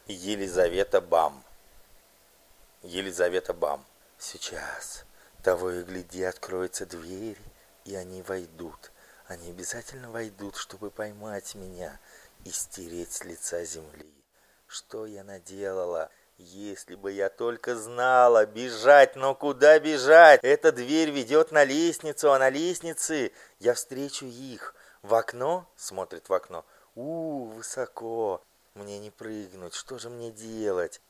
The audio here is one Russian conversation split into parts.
Елизавета Бам. Елизавета Бам. Сейчас, того и гляди, откроется дверь, и они войдут. Они обязательно войдут, чтобы поймать меня и стереть с лица земли. Что я наделала? Если бы я только знала, бежать, но куда бежать? Эта дверь ведет на лестницу, а на лестнице я встречу их. В окно? Смотрит в окно. Высоко. Мне не прыгнуть, что же мне делать?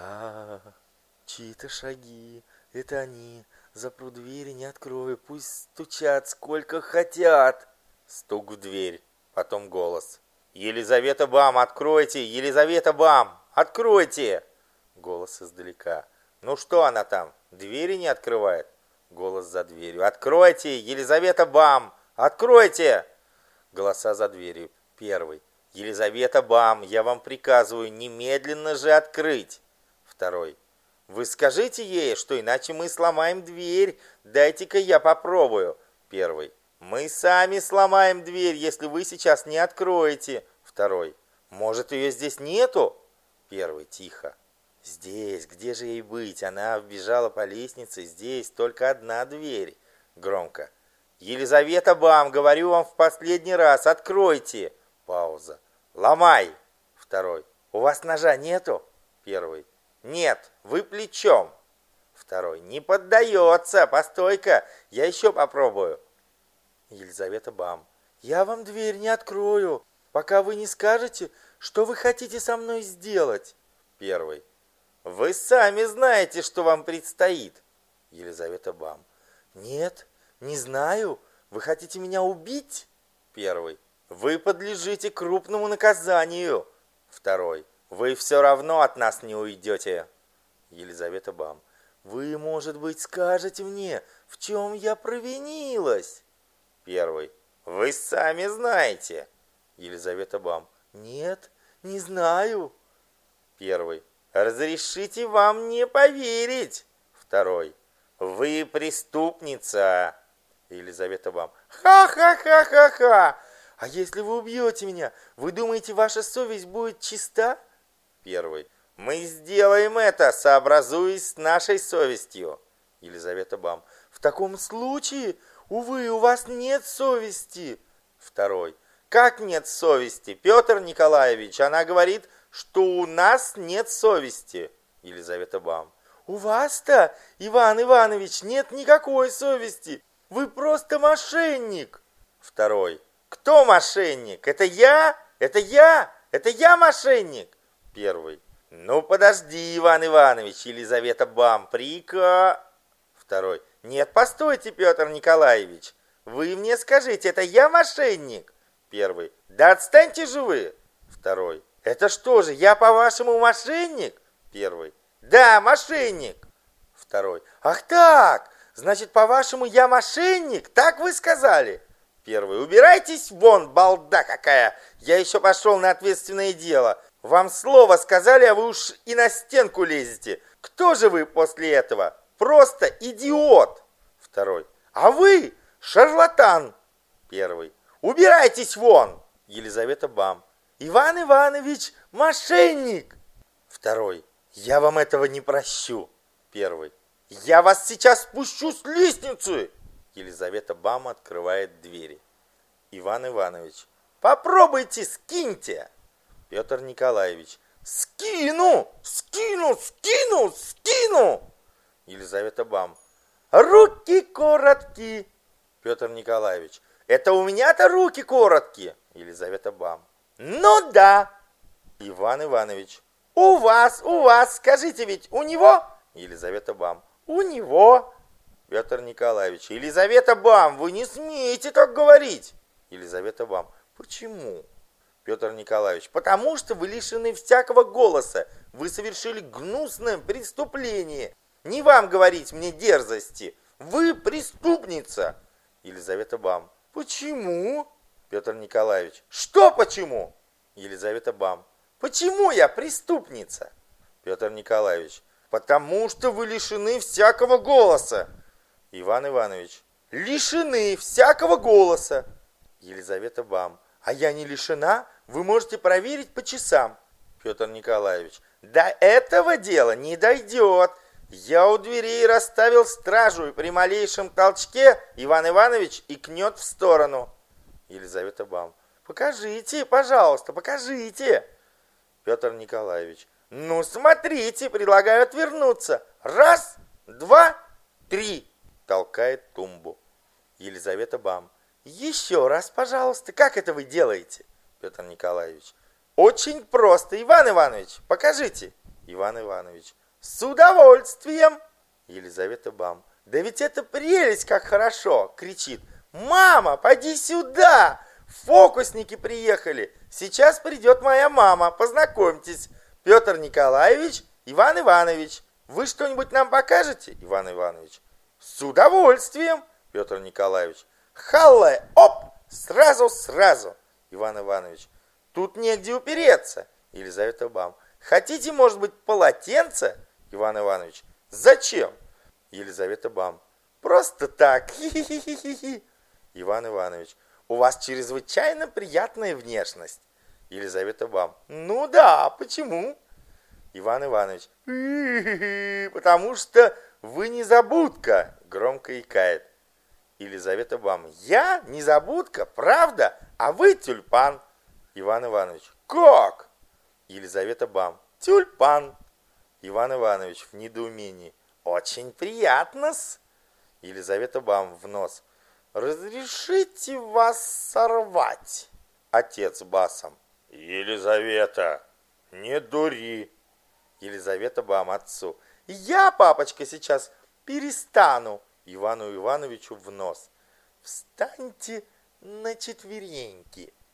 Чьи-то шаги. Это они. Запру дверь и не открою. Пусть стучат сколько хотят. Стук в дверь. Потом голос. Елизавета Бам, откройте! Елизавета Бам, откройте! Голос издалека. Ну что она там? Двери не открывает? Голос за дверью. Откройте! Елизавета Бам, откройте! Голоса за дверью. Первый. Елизавета Бам, я вам приказываю немедленно же открыть. Второй. Вы скажите ей, что иначе мы сломаем дверь. Дайте-ка я попробую. Первый. Мы сами сломаем дверь, если вы сейчас не откроете. Второй. Может, ее здесь нету? Первый. Тихо. Здесь, где же ей быть? Она вбежала по лестнице. Здесь только одна дверь. Громко. Елизавета Бам, говорю вам в последний раз, откройте. Пауза. Ломай. Второй. У вас ножа нету? Первый. Нет, вы плечом. Второй. Не поддается. Постой-ка, я еще попробую. Елизавета Бам. Я вам дверь не открою, пока вы не скажете, что вы хотите со мной сделать. Первый. Вы сами знаете, что вам предстоит. Елизавета Бам. Нет, не знаю. Вы хотите меня убить? Первый. Вы подлежите крупному наказанию. Второй. Вы все равно от нас не уйдете. Елизавета Бам. Вы, может быть, скажете мне, в чем я провинилась? Первый. Вы сами знаете. Елизавета Бам. Нет, не знаю. Первый. Разрешите вам не поверить. Второй. Вы преступница. Елизавета Бам. Ха-ха-ха-ха-ха. А если вы убьете меня, вы думаете, ваша совесть будет чиста? Первый. Мы сделаем это, сообразуясь с нашей совестью. Елизавета Бам. В таком случае, увы, у вас нет совести. Второй. Как нет совести? Петр Николаевич, она говорит, что у нас нет совести. Елизавета Бам. У вас-то, Иван Иванович, нет никакой совести. Вы просто мошенник. Второй. Кто мошенник? Это я? Это я? Это я мошенник? Первый. Ну подожди, Иван Иванович, Елизавета Бам, Второй. Нет, постойте, Петр Николаевич. Вы мне скажите, это я мошенник? Первый. Да отстаньте же вы. Второй. Это что же, я по-вашему мошенник? Первый. Да, мошенник. Второй. Ах так, значит, по-вашему я мошенник? Так вы сказали? Первый. Убирайтесь вон, балда какая. Я еще пошел на ответственное дело. Вам слово сказали, а вы уж и на стенку лезете. Кто же вы после этого? Просто идиот. Второй. А вы шарлатан. Первый. Убирайтесь вон. Елизавета Бам. Иван Иванович, мошенник. Второй. Я вам этого не прощу. Первый. Я вас сейчас спущу с лестницы. Елизавета Бам открывает двери. Иван Иванович. Попробуйте, скиньте. Петр Николаевич. Скину, скину, скину, скину. Елизавета Бам. Руки короткие. Петр Николаевич. Это у меня-то руки короткие. Елизавета Бам. Ну да. Иван Иванович. У вас, скажите, ведь у него? Елизавета Бам. У него. Петр Николаевич. Елизавета Бам, вы не смеете так говорить. Елизавета Бам. Почему? Петр Николаевич. Потому что вы лишены всякого голоса. Вы совершили гнусное преступление. Не вам говорить мне дерзости. Вы преступница. Елизавета Бам. Почему? Петр Николаевич. Что почему? Елизавета Бам. Почему я преступница? Петр Николаевич. Потому что вы лишены всякого голоса. Иван Иванович. Лишены всякого голоса. Елизавета Бам. А я не лишена? Вы можете проверить по часам. Петр Николаевич. До этого дела не дойдет. Я у дверей расставил стражу, и при малейшем толчке Иван Иванович икнет в сторону. Елизавета Бам. Покажите, пожалуйста, покажите. Петр Николаевич. Ну, смотрите, предлагаю отвернуться. Раз, два, три. Толкает тумбу. Елизавета Бам. Еще раз, пожалуйста, как это вы делаете? Петр Николаевич. Очень просто, Иван Иванович, покажите. Иван Иванович. С удовольствием. Елизавета Бам. Да ведь это прелесть, как хорошо, кричит. Мама, поди сюда. Фокусники приехали. Сейчас придет моя мама, познакомьтесь. Петр Николаевич, Иван Иванович. Вы что-нибудь нам покажете? Иван Иванович. С удовольствием. Петр Николаевич. Халле, оп, сразу. Иван Иванович. Тут негде упереться. Елизавета Бам. Хотите, может быть, полотенце? Иван Иванович. Зачем? Елизавета Бам. Просто так. Хи-хи-хи-хи. Иван Иванович. У вас чрезвычайно приятная внешность. Елизавета Бам. Ну да, почему? Иван Иванович. Потому что вы незабудка. Громко икает. Елизавета Бам. Я незабудка, правда? А вы тюльпан. Иван Иванович. Как? Елизавета Бам. Тюльпан. Иван Иванович в недоумении. Очень приятно-с. Елизавета Бам в нос. Разрешите вас сорвать? Отец басом. Елизавета, не дури. Елизавета Бам отцу. Я, папочка, сейчас перестану. Ивану Ивановичу в нос. Встаньте на четвереньки.